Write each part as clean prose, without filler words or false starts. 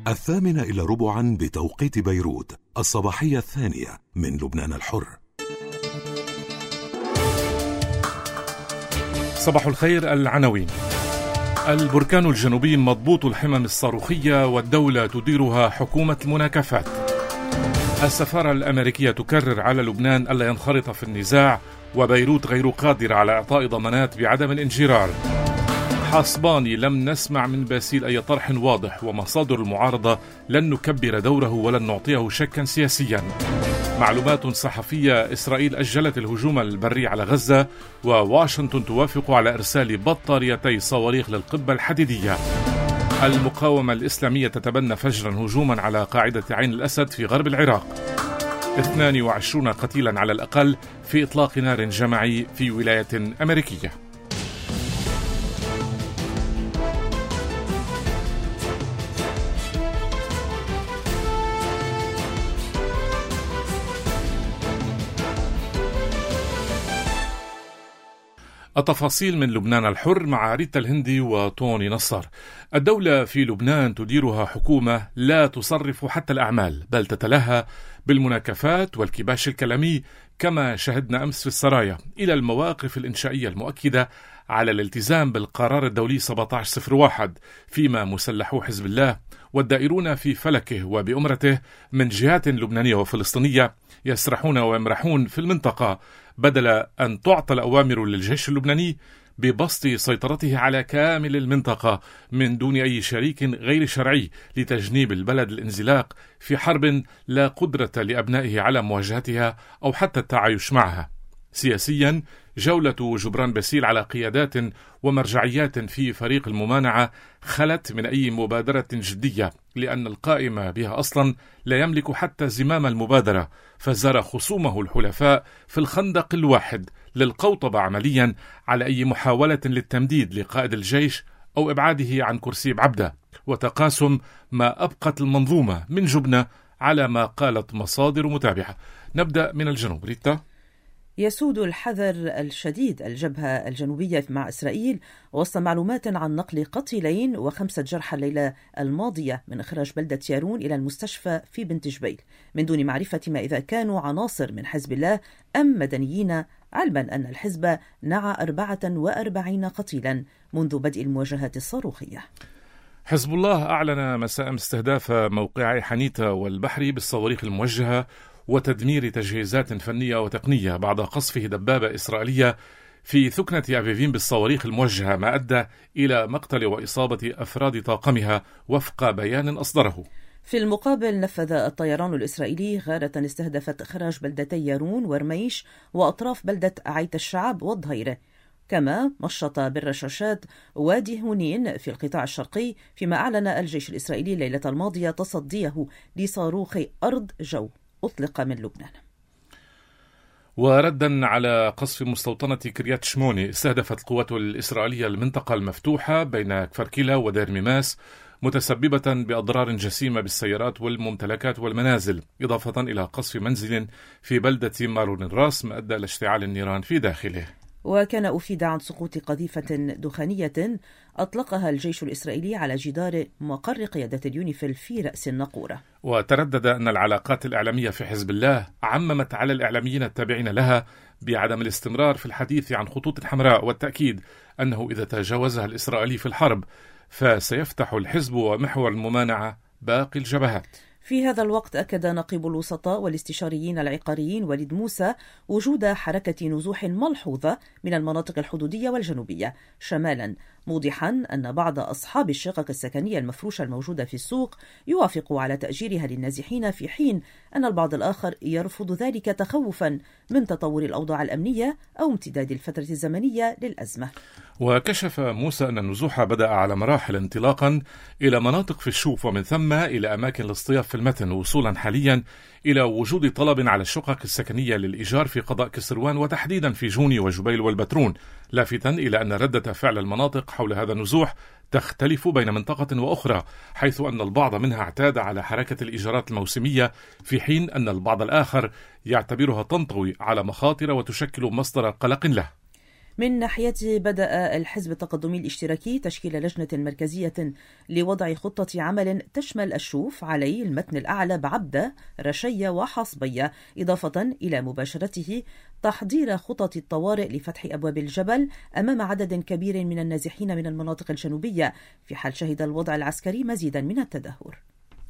8:45 بتوقيت بيروت، الصباحية الثانية من لبنان الحر. صباح الخير. العناوين: البركان الجنوبي مضبوط الحمم الصاروخية والدولة تديرها حكومة المناكفات. السفارة الأمريكية تكرر على لبنان ألا ينخرط في النزاع، وبيروت غير قادرة على إعطاء ضمانات بعدم الانجرار. حصباني: لم نسمع من باسيل أي طرح واضح، ومصادر المعارضة لن نكبر دوره ولن نعطيه شكا سياسيا. معلومات صحفية: إسرائيل أجلت الهجوم البري على غزة، وواشنطن توافق على إرسال بطاريتي صواريخ للقبة الحديدية. المقاومة الإسلامية تتبنى فجرا هجوما على قاعدة عين الأسد في غرب العراق. 22 قتيلا على الأقل في إطلاق نار جماعي في ولاية أمريكية. التفاصيل من لبنان الحر مع ريتا الهندي وطوني نصر. الدولة في لبنان تديرها حكومة لا تصرف حتى الأعمال، بل تتلهى بالمناكفات والكباش الكلامي كما شهدنا أمس في السرايا، إلى المواقف الإنشائية المؤكدة على الالتزام بالقرار الدولي 1701، فيما مسلحو حزب الله والدائرون في فلكه وبأمرته من جهات لبنانية وفلسطينية يسرحون ويمرحون في المنطقة، بدل أن تعطى الأوامر للجيش اللبناني ببسط سيطرته على كامل المنطقة من دون أي شريك غير شرعي لتجنيب البلد الانزلاق في حرب لا قدرة لأبنائه على مواجهتها أو حتى التعايش معها. سياسيا، جولة جبران باسيل على قيادات ومرجعيات في فريق الممانعة خلت من أي مبادرة جدية، لأن القائم بها أصلا لا يملك حتى زمام المبادرة، فزار خصومه الحلفاء في الخندق الواحد للقوطبة عمليا على أي محاولة للتمديد لقائد الجيش أو إبعاده عن كرسي بعبدة، وتقاسم ما أبقت المنظومة من جبنة على ما قالت مصادر متابعة. نبدأ من الجنوب. ريتا. يسود الحذر الشديد الجبهة الجنوبية مع إسرائيل وسط معلومات عن نقل قتيلين و5 جرحى الليلة الماضية من إخراج بلدة يارون إلى المستشفى في بنت جبيل، من دون معرفة ما إذا كانوا عناصر من حزب الله أم مدنيين، علما أن الحزب نعى 44 قتيلا منذ بدء المواجهات الصاروخية. حزب الله أعلن مساء استهداف موقعي حنيتا والبحري بالصواريخ الموجهة وتدمير تجهيزات فنية وتقنية بعد قصفه دبابة إسرائيلية في ثكنة أفيفين بالصواريخ الموجهة، ما أدى إلى مقتل وإصابة أفراد طاقمها وفق بيان أصدره. في المقابل، نفذ الطيران الإسرائيلي غارة استهدفت إخراج بلدتي يارون ورميش وأطراف بلدة عيت الشعب والظهيرة، كما مشط بالرشاشات وادي هونين في القطاع الشرقي، فيما أعلن الجيش الإسرائيلي ليلة الماضية تصديه لصاروخ أرض جو أطلق من لبنان. وردا على قصف مستوطنة كريات شموني، استهدفت القوات الإسرائيلية المنطقة المفتوحة بين كفركيلا ودير ميماس، متسببة بأضرار جسيمة بالسيارات والممتلكات والمنازل، إضافة إلى قصف منزل في بلدة مارون الراس ما أدى لاشتعال النيران في داخله. وكان أفيد عن سقوط قذيفة دخانية أطلقها الجيش الإسرائيلي على جدار مقر قيادة اليونيفيل في رأس الناقورة. وتردد أن العلاقات الإعلامية في حزب الله عممت على الإعلاميين التابعين لها بعدم الاستمرار في الحديث عن خطوط حمراء، والتأكيد أنه إذا تجاوزها الإسرائيلي في الحرب فسيفتح الحزب ومحور الممانعة باقي الجبهات. في هذا الوقت أكد نقيب الوسطاء والاستشاريين العقاريين وليد موسى وجود حركة نزوح ملحوظة من المناطق الحدودية والجنوبية شمالا، موضحا أن بعض أصحاب الشقق السكنية المفروشة الموجودة في السوق يوافقوا على تأجيرها للنازحين، في حين أن البعض الآخر يرفض ذلك تخوفا من تطور الأوضاع الأمنية أو امتداد الفترة الزمنية للأزمة. وكشف موسى أن النزوح بدأ على مراحل انطلاقا إلى مناطق في الشوف ومن ثم إلى أماكن الاصطياف في المتن، وصولا حاليا إلى وجود طلب على الشقق السكنية للإيجار في قضاء كسروان وتحديدا في جوني وجبيل والبترون، لافتا إلى أن ردة فعل المناطق حول هذا النزوح تختلف بين منطقة وأخرى، حيث أن البعض منها اعتاد على حركة الإيجارات الموسمية، في حين أن البعض الآخر يعتبرها تنطوي على مخاطر وتشكل مصدر قلق له. من ناحيته بدأ الحزب التقدمي الاشتراكي تشكيل لجنة مركزية لوضع خطة عمل تشمل الشوف علي المتن الأعلى بعبدة رشية وحصبية، إضافة إلى مباشرته تحضير خطط الطوارئ لفتح أبواب الجبل أمام عدد كبير من النازحين من المناطق الجنوبية في حال شهد الوضع العسكري مزيدا من التدهور.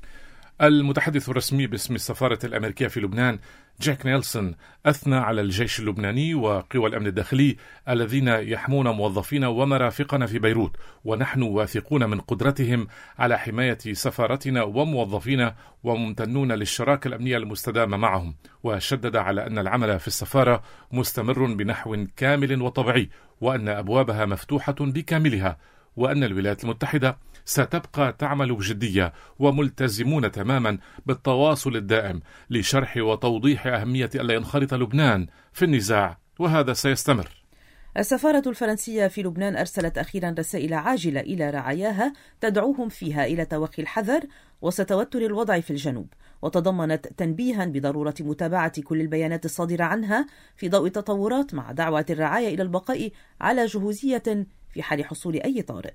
المتحدث الرسمي باسم السفارة الأمريكية في لبنان جاك نيلسون أثنى على الجيش اللبناني وقوى الأمن الداخلي الذين يحمون موظفينا ومرافقنا في بيروت، ونحن واثقون من قدرتهم على حماية سفارتنا وموظفينا وممتنون للشراكة الأمنية المستدامة معهم. وشدد على أن العمل في السفارة مستمر بنحو كامل وطبيعي، وأن أبوابها مفتوحة بكاملها، وأن الولايات المتحدة ستبقى تعمل بجدية وملتزمون تماما بالتواصل الدائم لشرح وتوضيح أهمية ألا ينخرط لبنان في النزاع، وهذا سيستمر. السفارة الفرنسية في لبنان أرسلت أخيرا رسائل عاجلة إلى رعاياها تدعوهم فيها إلى توخي الحذر وسط توتر الوضع في الجنوب، وتضمنت تنبيها بضرورة متابعة كل البيانات الصادرة عنها في ضوء التطورات، مع دعوة الرعاية إلى البقاء على جهوزية في حال حصول أي طارئ.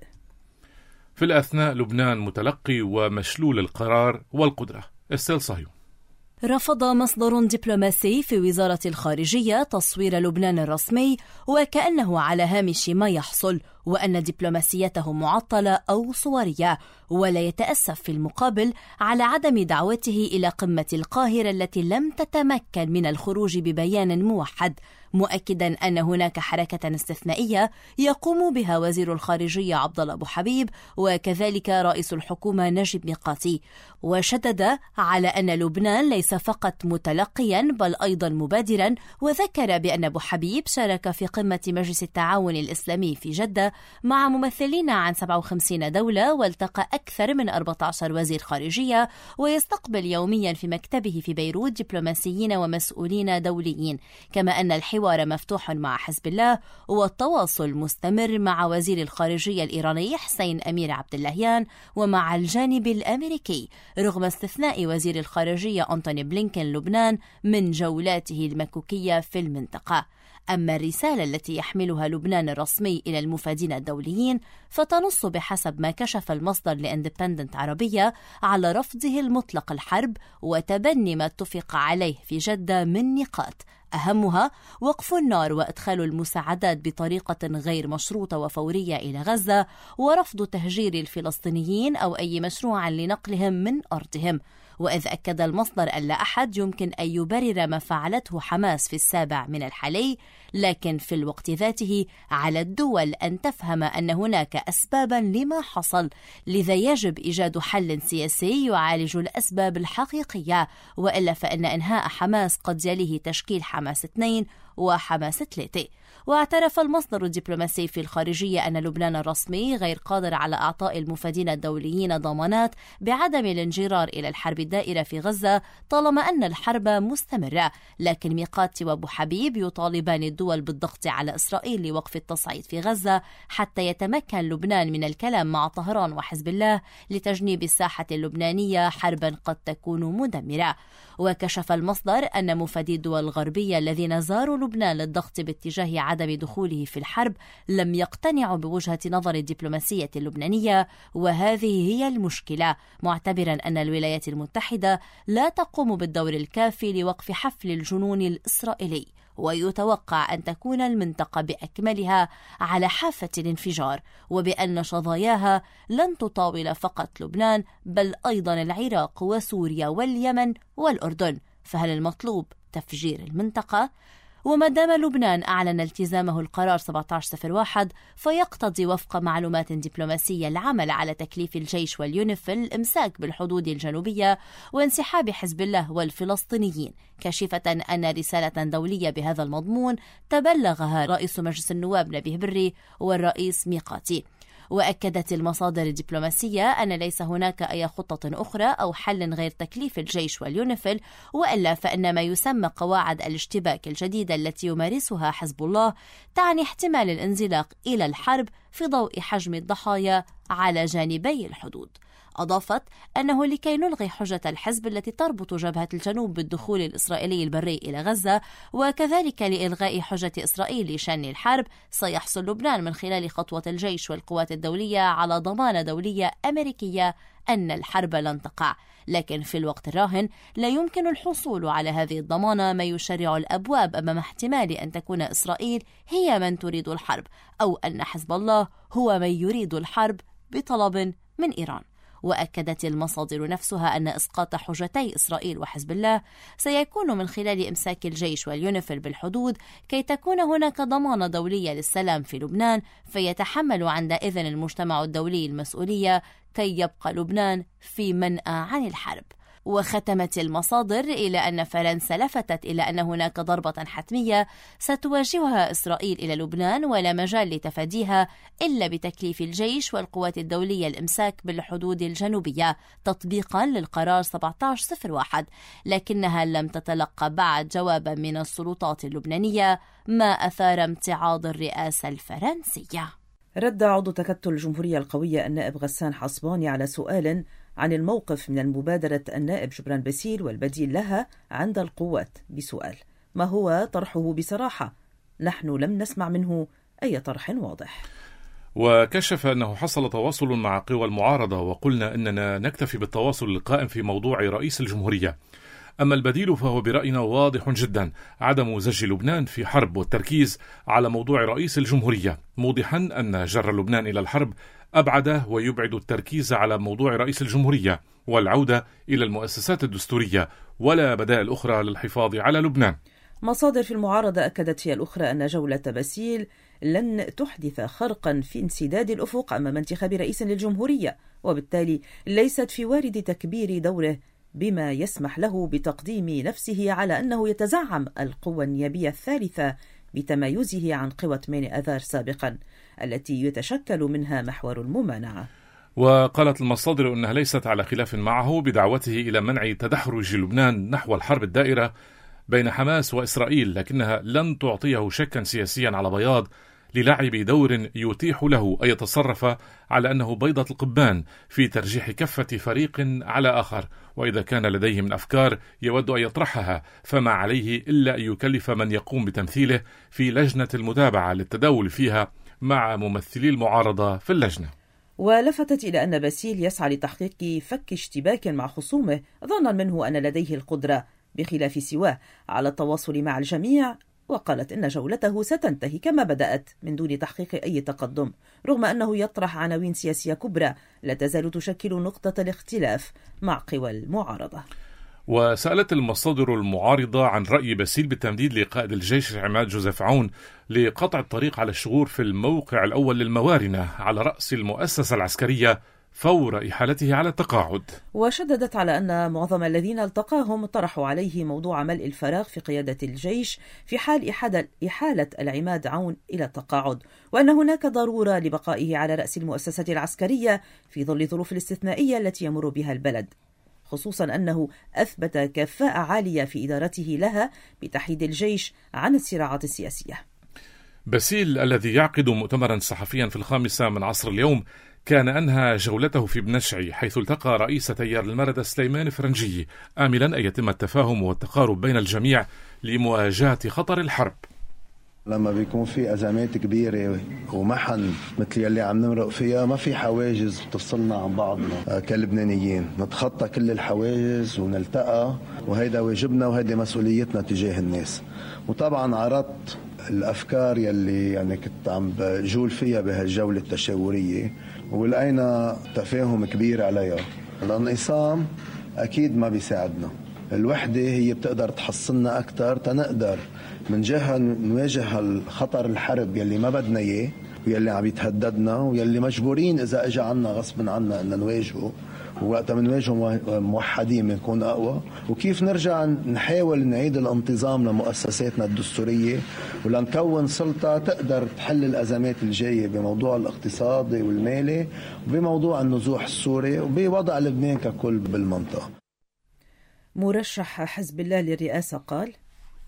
في الأثناء لبنان متلقي ومشلول القرار والقدرة. استيل صهيون. رفض مصدر دبلوماسي في وزارة الخارجية تصوير لبنان الرسمي وكأنه على هامش ما يحصل، وأن دبلوماسيته معطلة أو صورية، ولا يتأسف في المقابل على عدم دعوته إلى قمة القاهرة التي لم تتمكن من الخروج ببيان موحد، مؤكدا أن هناك حركة استثنائية يقوم بها وزير الخارجية عبدالله أبو حبيب وكذلك رئيس الحكومة نجيب ميقاتي. وشدد على أن لبنان ليس فقط متلقيا بل أيضا مبادرا، وذكر بأن أبو حبيب شارك في قمة مجلس التعاون الإسلامي في جدة مع ممثلين عن 57 دولة، والتقى أكثر من 14 وزير خارجية، ويستقبل يوميا في مكتبه في بيروت دبلوماسيين ومسؤولين دوليين، كما أن الحوار مفتوح مع حزب الله والتواصل مستمر مع وزير الخارجية الإيراني حسين أمير عبد اللهيان ومع الجانب الأمريكي، رغم استثناء وزير الخارجية أنتوني بلينكن لبنان من جولاته المكوكية في المنطقة. أما الرسالة التي يحملها لبنان الرسمي إلى المفادين الدوليين فتنص بحسب ما كشف المصدر لإندبندنت عربية على رفضه المطلق الحرب وتبني ما اتفق عليه في جدة من نقاط، أهمها وقف النار وإدخال المساعدات بطريقة غير مشروطة وفورية إلى غزة، ورفض تهجير الفلسطينيين أو أي مشروع لنقلهم من أرضهم. وإذ أكد المصدر أن لا أحد يمكن أن يبرر ما فعلته حماس في 7 من الحالي، لكن في الوقت ذاته على الدول أن تفهم أن هناك أسبابا لما حصل، لذا يجب إيجاد حل سياسي يعالج الأسباب الحقيقية، وإلا فإن إنهاء حماس قد يليه تشكيل حماس 2 وحماس 3. واعترف المصدر الدبلوماسي في الخارجية أن لبنان الرسمي غير قادر على إعطاء المفادين الدوليين ضمانات بعدم الانجرار إلى الحرب الدائرة في غزة طالما أن الحرب مستمرة، لكن ميقاتي وأبو حبيب يطالبان الدول بالضغط على إسرائيل لوقف التصعيد في غزة حتى يتمكن لبنان من الكلام مع طهران وحزب الله لتجنيب الساحة اللبنانية حربا قد تكون مدمرة. وكشف المصدر أن مفادي الدول الغربية الذين زاروا لبنان للضغط باتجاه عدم دخوله في الحرب لم يقتنعوا بوجهة نظر الدبلوماسية اللبنانية، وهذه هي المشكلة، معتبرا أن الولايات المتحدة لا تقوم بالدور الكافي لوقف حفل الجنون الإسرائيلي، ويتوقع أن تكون المنطقة بأكملها على حافة الانفجار، وبأن شظاياها لن تطاول فقط لبنان بل أيضا العراق وسوريا واليمن والأردن. فهل المطلوب تفجير المنطقة؟ وما دام لبنان أعلن التزامه القرار 1701 فيقتضي وفق معلومات دبلوماسية العمل على تكليف الجيش واليونيفيل الإمساك بالحدود الجنوبية وانسحاب حزب الله والفلسطينيين، كاشفة أن رسالة دولية بهذا المضمون تبلغها رئيس مجلس النواب نبيه بري والرئيس ميقاتي. وأكدت المصادر الدبلوماسية أن ليس هناك أي خطة أخرى أو حل غير تكليف الجيش واليونيفيل، وإلا فإن ما يسمى قواعد الاشتباك الجديدة التي يمارسها حزب الله تعني احتمال الانزلاق إلى الحرب في ضوء حجم الضحايا على جانبي الحدود. أضافت أنه لكي نلغي حجة الحزب التي تربط جبهة الجنوب بالدخول الإسرائيلي البري إلى غزة، وكذلك لإلغاء حجة إسرائيل لشن الحرب، سيحصل لبنان من خلال خطوة الجيش والقوات الدولية على ضمانة دولية أمريكية أن الحرب لن تقع. لكن في الوقت الراهن لا يمكن الحصول على هذه الضمانة، ما يشرع الأبواب أمام احتمال أن تكون إسرائيل هي من تريد الحرب، أو أن حزب الله هو من يريد الحرب بطلب من إيران. وأكدت المصادر نفسها أن إسقاط حجتي إسرائيل وحزب الله سيكون من خلال إمساك الجيش واليونيفيل بالحدود كي تكون هناك ضمانة دولية للسلام في لبنان، فيتحمل عندئذ المجتمع الدولي المسؤولية كي يبقى لبنان في منأى عن الحرب. وختمت المصادر إلى أن فرنسا لفتت إلى أن هناك ضربة حتمية ستواجهها إسرائيل إلى لبنان، ولا مجال لتفاديها إلا بتكليف الجيش والقوات الدولية الإمساك بالحدود الجنوبية تطبيقا للقرار 1701، لكنها لم تتلقى بعد جوابا من السلطات اللبنانية، ما أثار امتعاض الرئاسة الفرنسية. رد عضو تكتل الجمهورية القوية النائب غسان حصباني على سؤال عن الموقف من المبادرة النائب جبران باسيل والبديل لها عند القوات بسؤال: ما هو طرحه بصراحة؟ نحن لم نسمع منه أي طرح واضح. وكشف أنه حصل تواصل مع قوى المعارضة، وقلنا أننا نكتفي بالتواصل القائم في موضوع رئيس الجمهورية. أما البديل فهو برأينا واضح جدا: عدم زج لبنان في حرب والتركيز على موضوع رئيس الجمهورية، موضحا أن جر لبنان إلى الحرب أبعد ويبعد التركيز على موضوع رئيس الجمهورية والعودة إلى المؤسسات الدستورية ولا بدائل أخرى للحفاظ على لبنان. مصادر في المعارضة أكدت هي الأخرى أن جولة باسيل لن تحدث خرقا في انسداد الأفق أمام انتخاب رئيس للجمهورية، وبالتالي ليست في وارد تكبير دوره بما يسمح له بتقديم نفسه على أنه يتزعم القوى النيابية الثالثة بتمايزه عن قوى 8 آذار سابقا التي يتشكل منها محور الممانعة. وقالت المصادر أنها ليست على خلاف معه بدعوته إلى منع تدحرج لبنان نحو الحرب الدائرة بين حماس وإسرائيل، لكنها لن تعطيه شكا سياسيا على بياض للعب دور يتيح له أن يتصرف على أنه بيضة القبان في ترجيح كفة فريق على آخر، وإذا كان لديه من أفكار يود أن يطرحها فما عليه إلا أن يكلف من يقوم بتمثيله في لجنة المتابعة للتداول فيها مع ممثلي المعارضة في اللجنة. ولفتت إلى أن باسيل يسعى لتحقيق فك اشتباك مع خصومه، ظنا منه أن لديه القدرة بخلاف سواه على التواصل مع الجميع، وقالت إن جولته ستنتهي كما بدأت من دون تحقيق أي تقدم، رغم أنه يطرح عناوين سياسية كبرى لا تزال تشكل نقطة الاختلاف مع قوى المعارضة. وسألت المصادر المعارضة عن رأي باسيل بالتمديد لقائد الجيش عماد جوزيف عون لقطع الطريق على الشغور في الموقع الأول للموارنة على رأس المؤسسة العسكرية فور إحالته على التقاعد. وشددت على أن معظم الذين التقاهم طرحوا عليه موضوع ملء الفراغ في قيادة الجيش في حال إحالة العماد عون إلى التقاعد، وأن هناك ضرورة لبقائه على رأس المؤسسة العسكرية في ظل الظروف الاستثنائية التي يمر بها البلد، خصوصا أنه أثبت كفاءة عالية في إدارته لها بتحييد الجيش عن الصراعات السياسية. باسيل الذي يعقد مؤتمرا صحفيا في 5 من عصر اليوم كان أنهى جولته في بنشعي، حيث التقى رئيس تيار المردة سليمان فرنجي، آملا أن يتم التفاهم والتقارب بين الجميع لمواجهة خطر الحرب. لما بيكون في أزمات كبيرة ومحن مثل يلي عم نمرق فيها، ما في حواجز بتفصلنا عن بعضنا كلبنانيين، نتخطى كل الحواجز ونلتقى، وهيدا واجبنا وهيدا مسؤوليتنا تجاه الناس. وطبعا عرضت الأفكار يلي يعني كنت عم بجول فيها بهالجولة التشاورية، ولقينا تفاهم كبير عليها. الانقسام أكيد ما بيساعدنا، الوحدة هي بتقدر تحصلنا أكتر تنقدر من جهة نواجه الخطر الحرب يلي ما بدنا إياه ويلي عم يتهددنا ويلي مجبورين إذا إجا عنا غصب عنا أن نواجهه، ووقتها منواجهه موحدين بنكون أقوى. وكيف نرجع نحاول نعيد الانتظام لمؤسساتنا الدستورية ولنكون سلطة تقدر تحل الأزمات الجاية بموضوع الاقتصادي والمالي وبموضوع النزوح السوري وبوضع لبنان ككل بالمنطقة. مرشح حزب الله للرئاسة قال: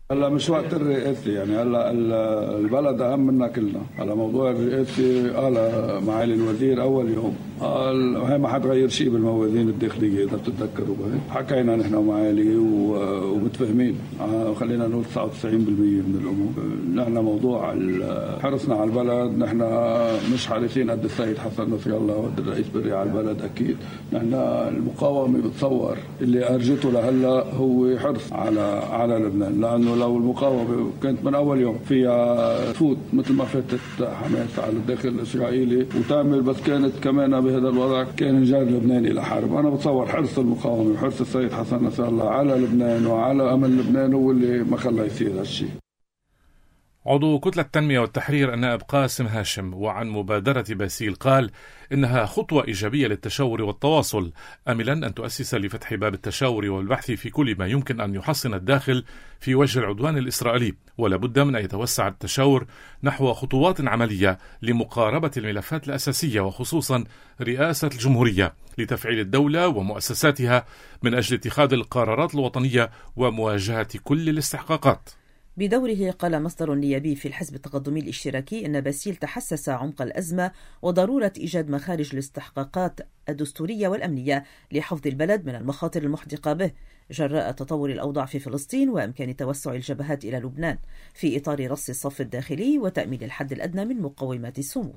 هلا مش وقت الرئاسي، يعني هلا البلد اهم منا كلنا. هلا موضوع الرئاسي قال معالي الوزير اول يوم قال هي ما حتغير شيء بالموازين الداخليه، اذا بتتذكروا حكينا نحن ومعالي ومتفاهمين، خلينا نقول 99% من الامور. نحن موضوع حرصنا على البلد، نحن مش حريصين قد السيد حسن نصر الله وقد الرئيس بري على البلد. اكيد نحن المقاومه بتصور اللي ارجته لهلا هو حرص على لبنان، لانه لو المقاومة كانت من أول يوم فيها تفوت مثل ما فاتت حماس على الداخل الإسرائيلي وتعمل، بس كانت كمان بهذا الوضع كان انجار لبنان إلى حرب. أنا بتصور حرص المقاومة وحرص السيد حسن نصر الله على لبنان وعلى أمن لبنان هو اللي ما خلى يصير هالشيء. عضو كتلة التنمية والتحرير النائب قاسم هاشم وعن مبادرة باسيل قال إنها خطوة إيجابية للتشاور والتواصل، آملا أن تؤسس لفتح باب التشاور والبحث في كل ما يمكن أن يحصن الداخل في وجه العدوان الإسرائيلي، ولا بد من أن يتوسع التشاور نحو خطوات عملية لمقاربة الملفات الأساسية وخصوصا رئاسة الجمهورية لتفعيل الدولة ومؤسساتها من أجل اتخاذ القرارات الوطنية ومواجهة كل الاستحقاقات. بدوره قال مصدر نيابي في الحزب التقدمي الاشتراكي أن باسيل تحسس عمق الأزمة وضرورة إيجاد مخارج الاستحقاقات الدستورية والأمنية لحفظ البلد من المخاطر المحدقة به جراء تطور الأوضاع في فلسطين وإمكان توسع الجبهات إلى لبنان في إطار رص الصف الداخلي وتأمين الحد الأدنى من مقومات الصمود.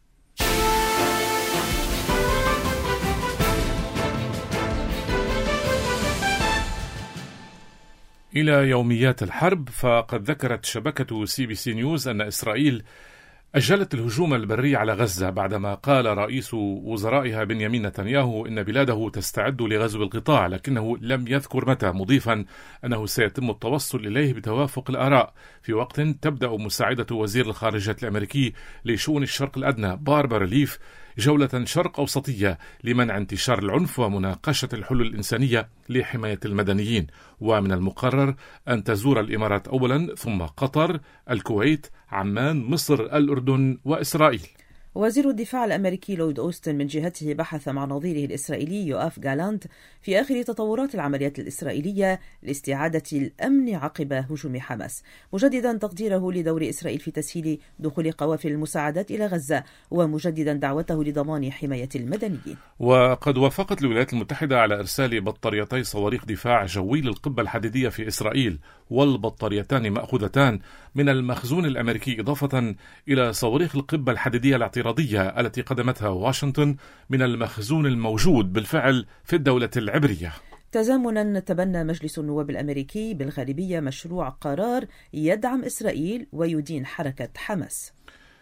إلى يوميات الحرب، فقد ذكرت شبكة CBC نيوز أن إسرائيل أجلت الهجوم البري على غزة بعدما قال رئيس وزرائها بنيامين نتنياهو إن بلاده تستعد لغزو القطاع، لكنه لم يذكر متى، مضيفا أنه سيتم التوصل إليه بتوافق الآراء في وقت تبدأ مساعدة وزير الخارجية الأمريكي لشؤون الشرق الأدنى باربرا ليف جولة شرق أوسطية لمنع انتشار العنف ومناقشة الحلول الإنسانية لحماية المدنيين. ومن المقرر أن تزور الإمارات أولا ثم قطر، الكويت، عمان، مصر، الأردن وإسرائيل. وزير الدفاع الأمريكي لويد أوستن من جهته بحث مع نظيره الإسرائيلي يوآف جالانت في آخر تطورات العمليات الإسرائيلية لاستعادة الأمن عقب هجوم حماس، مجددا تقديره لدور إسرائيل في تسهيل دخول قوافل المساعدات إلى غزة ومجددا دعوته لضمان حماية المدنيين. وقد وافقت الولايات المتحدة على إرسال بطاريتي صواريخ دفاع جوي للقبة الحديدية في إسرائيل، والبطاريتان مأخوذتان من المخزون الأمريكي إضافة إلى صواريخ القبة الحديدية الاعتراضية التي قدمتها واشنطن من المخزون الموجود بالفعل في الدولة العبرية. تزامنا تبنى مجلس النواب الأمريكي بالغالبية مشروع قرار يدعم إسرائيل ويدين حركة حماس.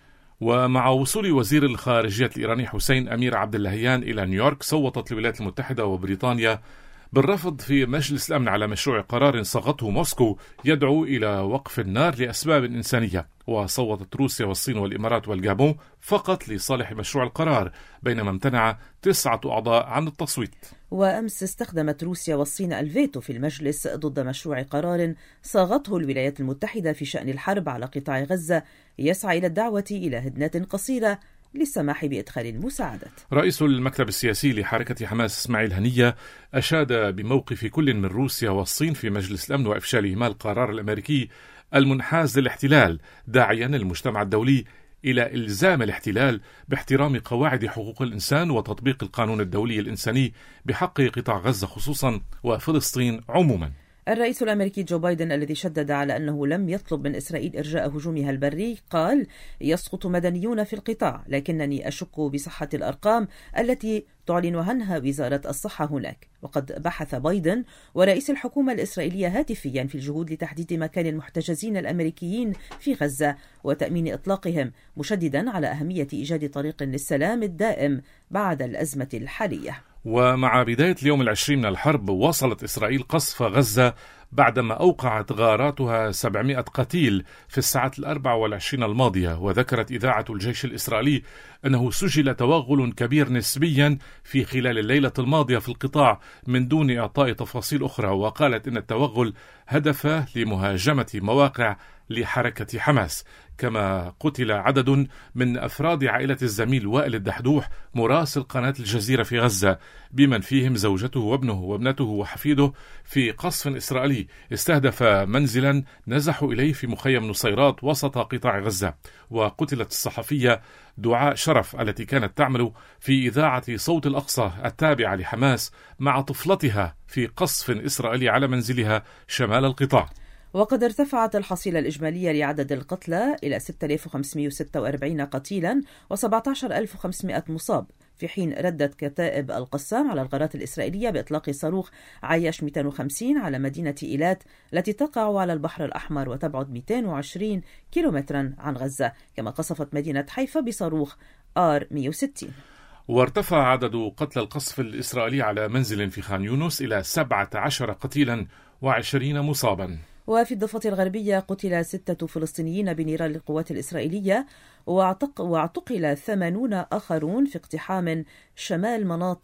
ومع وصول وزير الخارجية الإيراني حسين أمير عبد اللهيان إلى نيويورك، صوتت الولايات المتحدة وبريطانيا بالرفض في مجلس الأمن على مشروع قرار صاغته موسكو يدعو إلى وقف النار لأسباب إنسانية، وصوتت روسيا والصين والإمارات والجابون فقط لصالح مشروع القرار، بينما امتنع 9 أعضاء عن التصويت. وأمس استخدمت روسيا والصين الفيتو في المجلس ضد مشروع قرار صاغته الولايات المتحدة في شأن الحرب على قطاع غزة يسعى إلى الدعوة إلى هدنات قصيرة للسماح بإدخال المساعدات. رئيس المكتب السياسي لحركة حماس إسماعيل هنية أشاد بموقف كل من روسيا والصين في مجلس الأمن وإفشالهما القرار الأمريكي المنحاز للاحتلال، داعيا المجتمع الدولي إلى إلزام الاحتلال باحترام قواعد حقوق الإنسان وتطبيق القانون الدولي الإنساني بحق قطاع غزة خصوصا وفلسطين عموما. الرئيس الأمريكي جو بايدن الذي شدد على أنه لم يطلب من إسرائيل إرجاء هجومها البري قال: يسقط مدنيون في القطاع، لكنني أشك بصحة الأرقام التي تعلن عنها وزارة الصحة هناك. وقد بحث بايدن ورئيس الحكومة الإسرائيلية هاتفيا في الجهود لتحديد مكان المحتجزين الأمريكيين في غزة وتأمين إطلاقهم، مشددا على أهمية إيجاد طريق للسلام الدائم بعد الأزمة الحالية. ومع بداية اليوم 20 من الحرب، واصلت إسرائيل قصف غزة بعدما أوقعت غاراتها 700 قتيل في الساعات 24 الماضية. وذكرت إذاعة الجيش الإسرائيلي أنه سجل توغل كبير نسبيا في خلال الليلة الماضية في القطاع من دون إعطاء تفاصيل أخرى، وقالت إن التوغل هدف لمهاجمة مواقع لحركة حماس. كما قتل عدد من أفراد عائلة الزميل وائل الدحدوح مراسل قناة الجزيرة في غزة، بمن فيهم زوجته وابنه وابنته وحفيده في قصف إسرائيلي الإسرائيلي استهدف منزلا نزحوا إليه في مخيم نصيرات وسط قطاع غزة. وقتلت الصحفية دعاء شرف التي كانت تعمل في إذاعة صوت الأقصى التابعة لحماس مع طفلتها في قصف إسرائيلي على منزلها شمال القطاع. وقد ارتفعت الحصيلة الإجمالية لعدد القتلى إلى 6546 قتيلا و17500 مصاب، في حين ردت كتائب القسام على الغارات الإسرائيلية بإطلاق صاروخ عياش 250 على مدينة إيلات التي تقع على البحر الأحمر وتبعد 220 كيلومترا عن غزة، كما قصفت مدينة حيفا بصاروخ R-160. وارتفع عدد قتلى القصف الإسرائيلي على منزل في خان يونس إلى 17 قتيلا و20 مصابا. وفي الضفة الغربية قتل 6 فلسطينيين بنيران القوات الإسرائيلية، واعتقل 80 آخرون في اقتحام شمل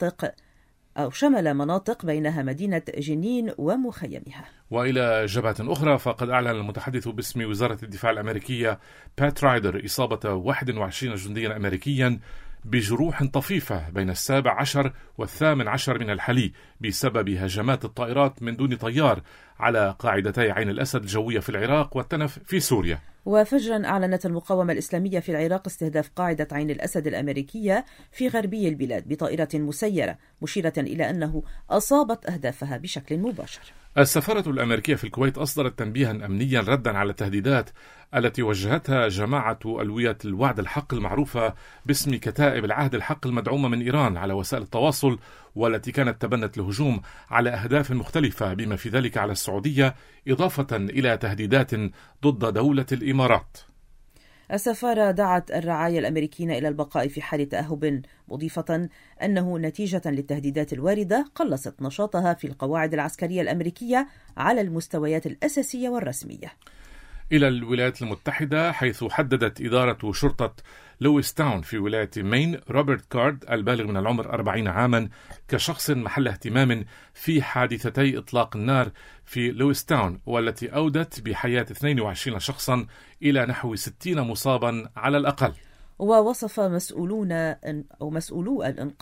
مناطق بينها مدينة جنين ومخيمها. وإلى جبهة أخرى، فقد أعلن المتحدث باسم وزارة الدفاع الأمريكية بات رايدر إصابة 21 جنديا أمريكيا بجروح طفيفة بين 17 و18 من الحلي بسبب هجمات الطائرات من دون طيار على قاعدتي عين الأسد الجوية في العراق والتنف في سوريا. وفجرا أعلنت المقاومة الإسلامية في العراق استهداف قاعدة عين الأسد الأمريكية في غربي البلاد بطائرة مسيرة، مشيرة إلى أنه أصابت أهدافها بشكل مباشر. السفارة الأمريكية في الكويت أصدرت تنبيها أمنيا ردا على التهديدات التي وجهتها جماعة ألوية الوعد الحق المعروفة باسم كتائب العهد الحق المدعومة من إيران على وسائل التواصل، والتي كانت تبنت الهجوم على أهداف مختلفة بما في ذلك على السعودية، إضافة إلى تهديدات ضد دولة الإمارات. السفارة دعت الرعايا الأمريكيين إلى البقاء في حال تأهب، مضيفة أنه نتيجة للتهديدات الواردة قلصت نشاطها في القواعد العسكرية الأمريكية على المستويات الأساسية والرسمية. إلى الولايات المتحدة، حيث حددت إدارة شرطة لويس تاون في ولاية مين روبرت كارد البالغ من العمر 40 عاما كشخص محل اهتمام في حادثتي إطلاق النار في لويس تاون، والتي أودت بحياة 22 شخصا إلى نحو 60 مصابا على الأقل. ووصف مسؤولو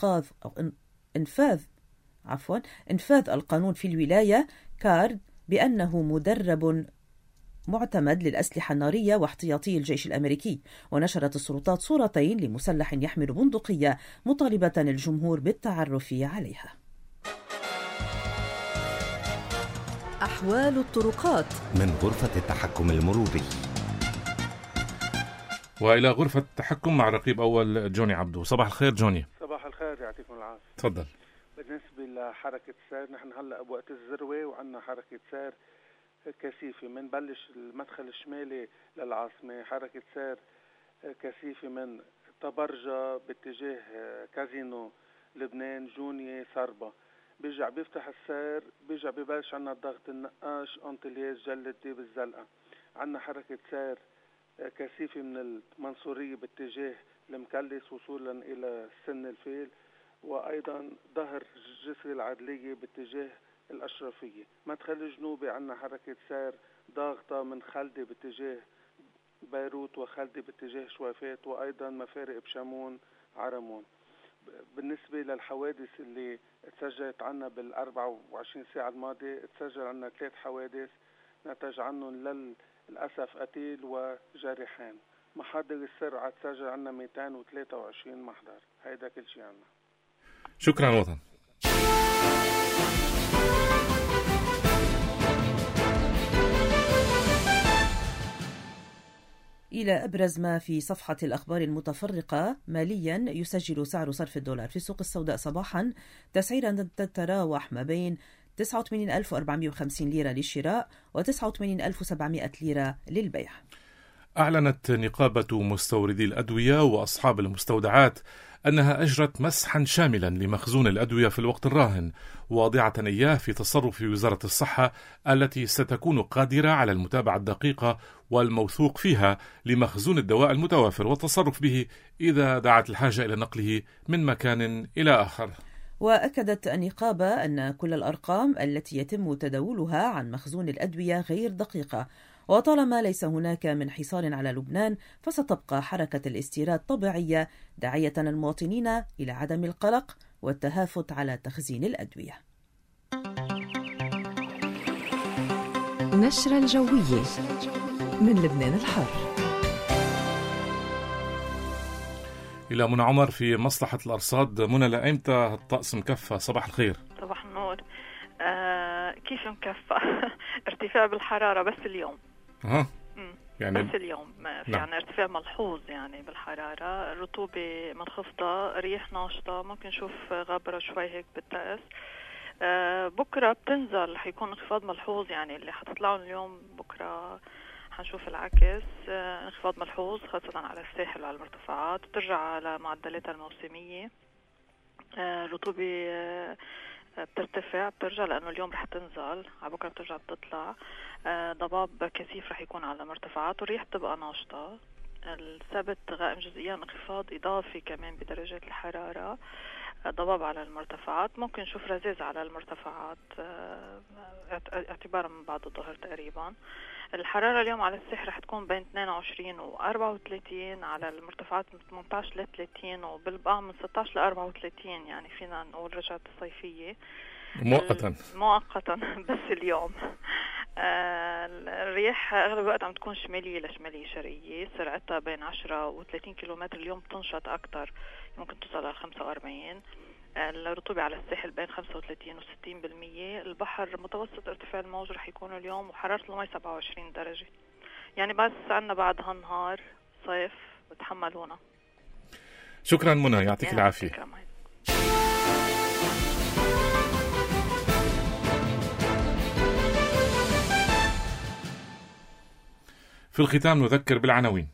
إنفاذ القانون في الولاية كارد بأنه مدرب معتمد للأسلحة النارية واحتياطي الجيش الأمريكي. ونشرت السلطات صورتين لمسلح يحمل بندقية مطالبة الجمهور بالتعرف عليها. أحوال الطرقات من غرفة التحكم المروري. وإلى غرفة التحكم مع رقيب أول جوني عبدو. صباح الخير جوني. صباح الخير، يعطيكم العافية. تفضل. بالنسبة لحركة سير، نحن هلأ بوقت الذروة وعندنا حركة سير كثيفة من بلش المدخل الشمالي للعاصمة، حركة سير كثيفة من طبرجة باتجاه كازينو لبنان جونية صربة، بيرجع بيفتح السير، بيرجع ببلش عنا الضغط النقاش أنطلياس جلدي بالزلقة. عنا حركة سير كثيفة من المنصورية باتجاه المكلس وصولا إلى سن الفيل، وأيضا ظهر جسر العدلية باتجاه الأشرفية. مدخل الجنوبي عنا حركة سير ضاغطة من خلدي باتجاه بيروت وخلدي باتجاه شوافات، وأيضا مفارق بشامون عرمون. بالنسبة للحوادث اللي تسجلت عنا بال24 ساعة الماضية، تسجل عنا 3 حوادث نتج عنهم للأسف قتيل وجارحين. محاضر السرعة تسجل عنا 223 محضر. هيدا كل شيء عنا. شكرا وطن. إلى أبرز ما في صفحة الأخبار المتفرقة. ماليا، يسجل سعر صرف الدولار في السوق السوداء صباحا تسعيرا تتراوح ما بين 89,450 ليرة للشراء و89,700 ليرة للبيع. أعلنت نقابة مستوردي الأدوية وأصحاب المستودعات أنها أجرت مسحا شاملا لمخزون الأدوية في الوقت الراهن، واضعة إياه في تصرف وزارة الصحة التي ستكون قادرة على المتابعة الدقيقة والموثوق فيها لمخزون الدواء المتوافر والتصرف به إذا دعت الحاجة إلى نقله من مكان إلى آخر. وأكدت النقابة أن كل الأرقام التي يتم تداولها عن مخزون الأدوية غير دقيقة، وطالما ليس هناك من حصار على لبنان فستبقى حركة الاستيراد طبيعية، داعية المواطنين إلى عدم القلق والتهافت على تخزين الأدوية. نشرة الجوية من لبنان الحر. إلى منى عمر في مصلحة الأرصاد. منى، لأيمتى الطقس مكفى؟ صباح الخير. صباح النور. كيف مكفى؟ ارتفاع بالحرارة بس اليوم. يعني بس اليوم في عنا ارتفاع ملحوظ يعني بالحرارة. الرطوبة منخفضة، ريح ناشطة، ممكن نشوف غبرة شوي هيك بالطقس. بكرة بتنزل، حيكون انخفاض ملحوظ، يعني اللي حتطلعوا اليوم بكرة حنشوف العكس. انخفاض ملحوظ خاصة على الساحل وعلى المرتفعات، بترجع على معدلاتها الموسمية. الرطوبة بترجع لأنه اليوم رح تنزل، على بكرة بترجع بتطلع. ضباب كثيف رح يكون على المرتفعات، والريح تبقى ناشطة. السبت غائم جزئيا، انخفاض إضافي كمان بدرجات الحرارة. ضباب على المرتفعات، ممكن نشوف رذاذ على المرتفعات اعتبارا من بعد الظهر تقريبا. الحرارة اليوم على الساحل رح تكون بين 22 و 34، على المرتفعات من 18 ل 30، وبالبقاع من 16 ل 34. يعني فينا نقول رجعت الصيفية مؤقتا بس اليوم. الرياح أغلب الوقت عم تكون شمالية لشمالية شرقية، سرعتها بين 10 و 30 كيلومتر. اليوم تنشط أكتر، ممكن توصل ل 45. الرطوبة على الساحل بين 35 و 60%. البحر متوسط ارتفاع الموج رح يكون اليوم، وحرارة الماء 27 درجة. يعني بس عنا بعد هالنهار صيف، بتحملونا. شكرا منى، يعطيك العافية. في الختام نذكر بالعناوين.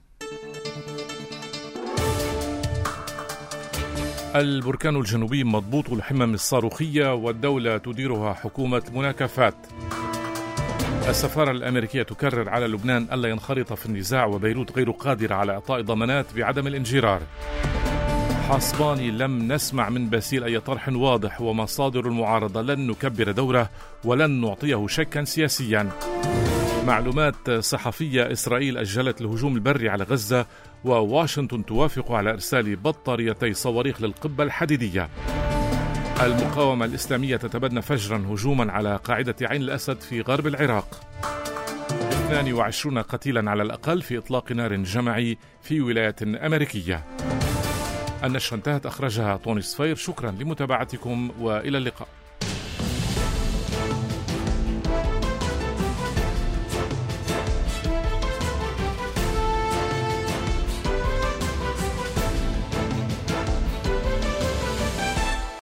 البركان الجنوبي مضبوط الحمم الصاروخية، والدولة تديرها حكومة مناكفات. السفارة الأمريكية تكرر على لبنان ألا ينخرط في النزاع، وبيروت غير قادرة على إعطاء ضمانات بعدم الانجرار. حصباني: لم نسمع من باسيل أي طرح واضح، ومصادر المعارضة لن نكبر دوره ولن نعطيه شكا سياسيا. معلومات صحفية: إسرائيل أجلت الهجوم البري على غزة، وواشنطن توافق على إرسال بطاريتي صواريخ للقبة الحديدية. المقاومة الإسلامية تتبنى فجرا هجوما على قاعدة عين الأسد في غرب العراق. 22 قتيلا على الأقل في إطلاق نار جمعي في ولاية أمريكية. النشرة انتهت، أخرجها طوني صفير. شكرا لمتابعتكم وإلى اللقاء.